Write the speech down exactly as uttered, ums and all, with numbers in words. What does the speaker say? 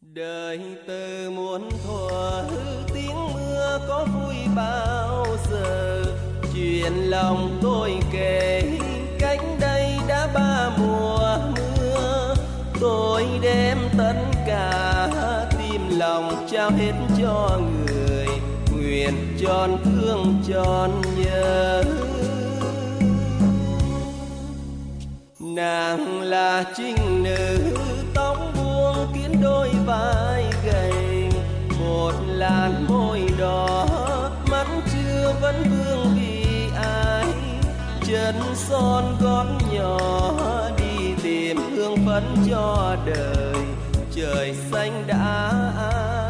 Đời từ muôn thuở tiếng mưa có vui bao giờ. Chuyện lòng tôi kể cách đây đã ba mùa mưa. Tôi đem tất cả tim lòng trao hết cho người, nguyện tròn thương tròn nhớ. Nàng là trinh nữ tóc buông kiến đôi vai gầy, một làn môi đỏ mắt chưa vẫn vương vì ai. Chân son gót nhỏ đi tìm hương phấn cho đời, trời xanh đã